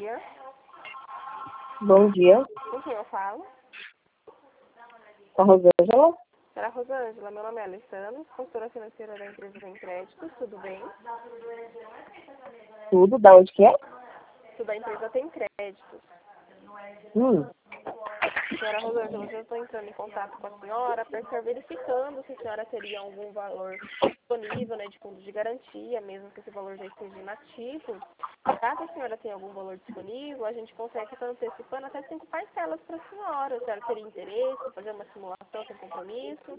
dia. Bom dia. Com quem eu falo? Com a Rosângela. Será Rosângela, meu nome é Alessandra, consultora financeira da empresa Tem Créditos, tudo bem? Tudo, da onde que é? Tudo da empresa Tem Créditos. Hum. Senhora Rosângela, eu estou entrando em contato com a senhora para estar verificando se a senhora teria algum valor disponível, né, de fundo de garantia, mesmo que esse valor já esteja inativo. Caso a senhora tenha algum valor disponível, a gente consegue estar antecipando até 5 parcelas para a senhora. A senhora teria interesse em fazer uma simulação sem compromisso?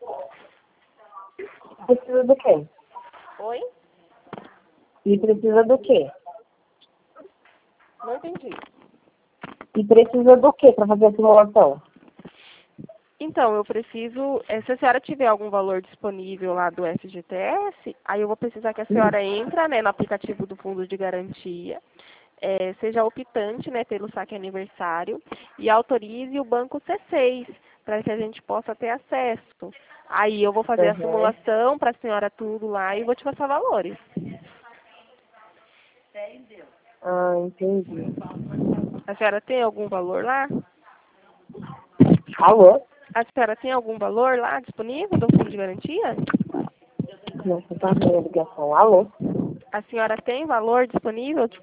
Precisa do quê? Oi? E precisa do quê? Não entendi. E precisa do quê para fazer a simulação? Então, eu preciso, se a senhora tiver algum valor disponível lá do FGTS, aí eu vou precisar que a senhora entre, né, no aplicativo do Fundo de Garantia, seja optante, né, pelo saque aniversário e autorize o banco C6, para que a gente possa ter acesso. Aí eu vou fazer a simulação para a senhora tudo lá e vou te passar valores. Ah, entendi. A senhora tem algum valor lá? Alô? A senhora tem algum valor lá disponível do Fundo de Garantia? Nossa, tá vendo a ligação. Alô? A senhora tem valor disponível